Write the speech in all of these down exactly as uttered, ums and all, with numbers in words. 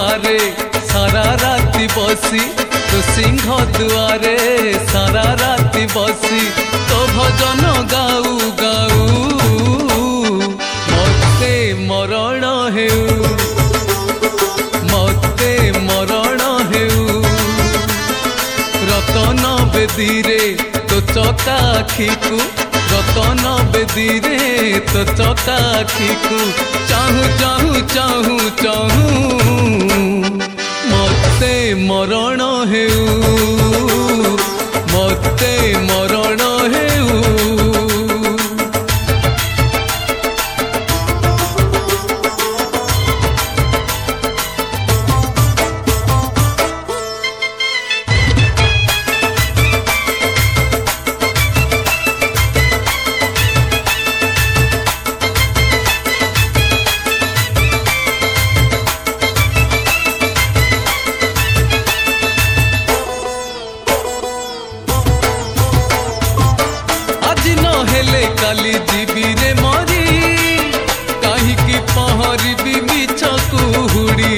दुआरे सारा राति बसी तो सिंह दुआरे सारा राति बसी तो भजन गाऊ गाऊ मते मरण हेउ मते मरण हेउ रतन बेदीरे तो चकाखी को रतन बेदीरे तो चकाखी को चाहू चाहू चाहू चाहू मते मरण हेउ मते मरण हेउ हेले काली जीवी रे मरी कहीं पहरबी मिछ कुहुड़ी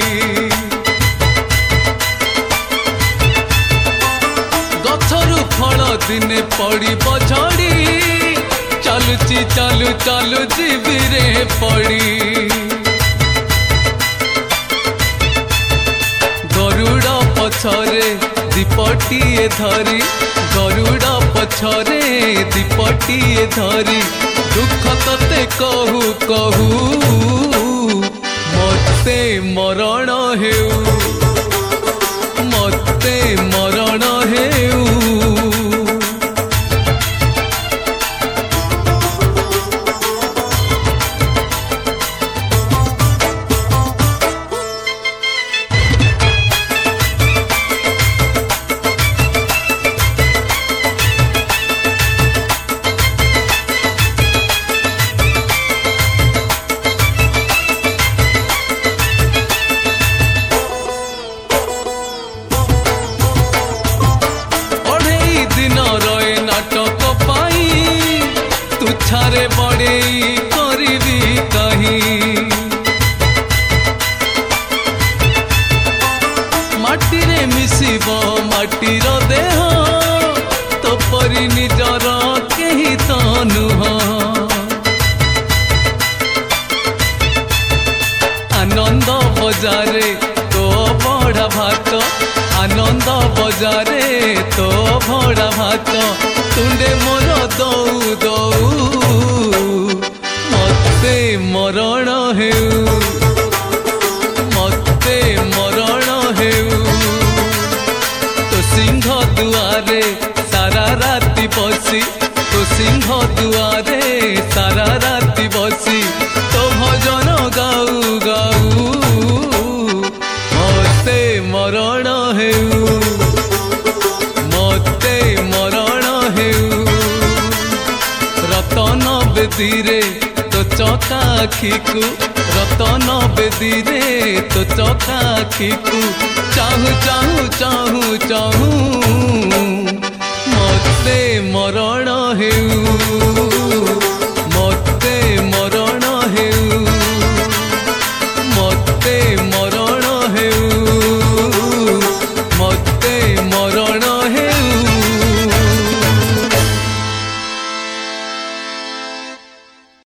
गछरु फल दिने पड़ब झड़ी चलुची चालू चालू जीवी रे पड़ी गरुड़ पछरे दीपटिए धरी गरुड़ पछरे दीपटिए धरी दुख तते कहू कहू मते मरण हेउ मते मरण हेउ तुछारे बड़े करी कहीं माटीरे मिसिब माटीर देह तो परी निजर केही तो नुह आनंद बजारे तो बड़ा भात आनंद बजारे तो भड़ा भात तुंडे मोर दऊ दऊ मते मरण हेउ मते मरण हेउ तो सिंह दुआरे सारा राति बसी तो सिंह दुआरे सारा राति बसी तो भजन गाऊ गाऊ मते मरण हेउ मते मरण हेउ रतन बेदीरे तो चकाखी को रतन बेदीरे तो चकाखी को चाहू चाहू चाहू चाहू